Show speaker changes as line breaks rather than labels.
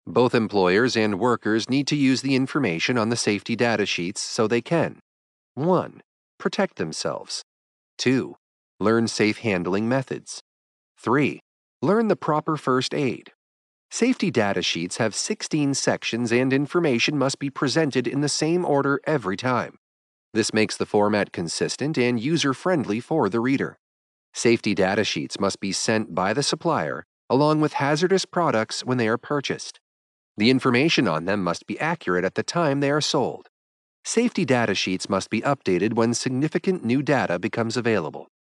Both employers and workers need to use the information on the safety data sheets so they can 1. Protect themselves. 2. Learn safe handling methods. 3. Learn the proper first aid. Safety data sheets have 16 sections and information must be presented in the same order every time. This makes the format consistent and user-friendly for the reader. Safety data sheets must be sent by the supplier along with hazardous products when they are purchased. The information on them must be accurate at the time they are sold. Safety data sheets must be updated when significant new data becomes available.